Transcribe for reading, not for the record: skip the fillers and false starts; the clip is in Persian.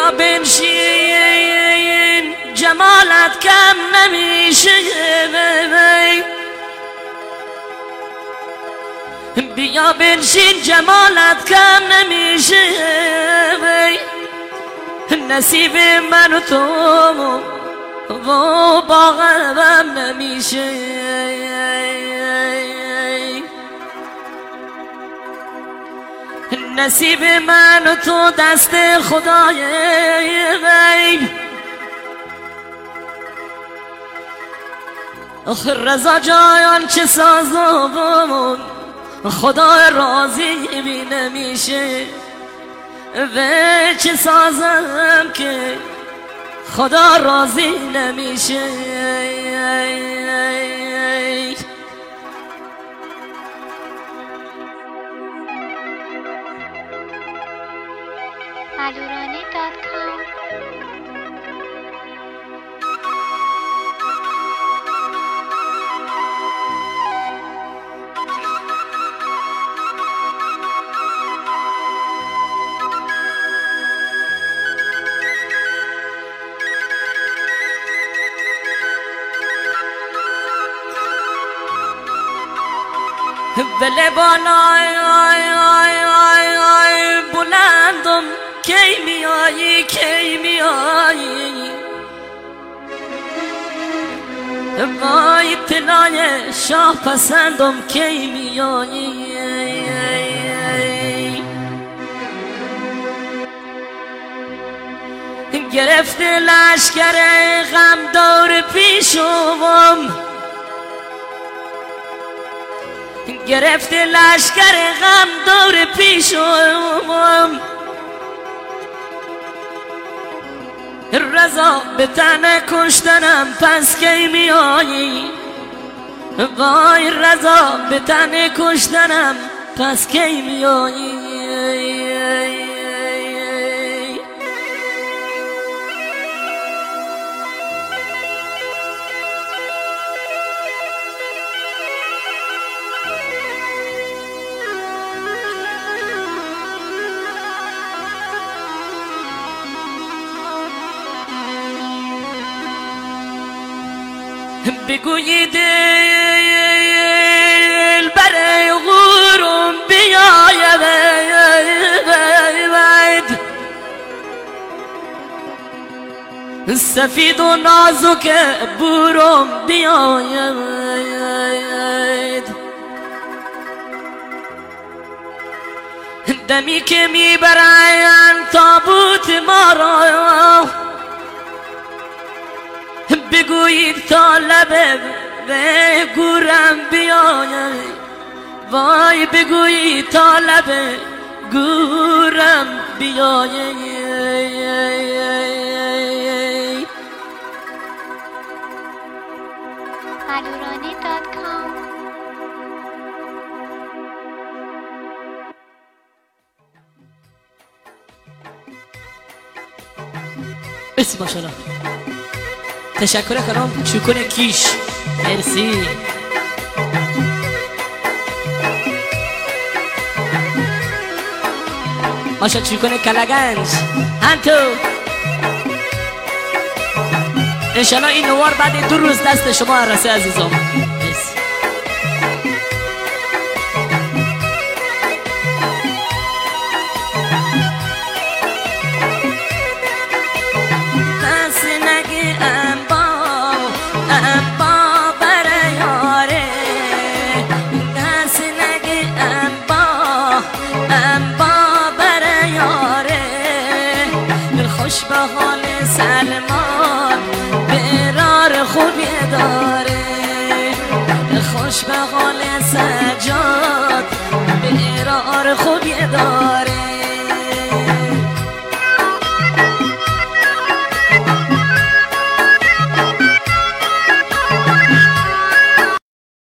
بیا بنشین جمالت کم نمیشه، بیا بنشین جمالت کم نمیشه، نصیب من و تو و با غمم نمیشه. نصیب من و تو دست خدای رضا جایان چه سازم خدا راضی بی نمیشه، و چه سازم که خدا راضی نمیشه. alurani.com بله بالای بلندم کی میایی کی میایی، وای طلای شاه پسندم کی میایی. گرفته لشکر غم دور پیشم، گرفته لشکر غم دور پیشم، رضا به تن کشتنم پس کی میایی، وای رضا به تن کشتنم پس کی میایی. بگویی دل برای غورم بیاید، سفید و نازک بورم بیاید، دمی که میبرند تابوت ما را بگویید تا لب به گورم بیاید، وای بگویید تا لب گورم بیاید. alurani.com بسم ماشاءالله. تشکر کنم چوکن کیش، مرسی. ماشا چوکن کلگنج هنتو، انشالله این نوار بعد 2 روز دست شما رسه عزیزم. مرسی. خوش به حال سلمان برار خوبی داره، خوش به حال سجاد برار خوبی داره.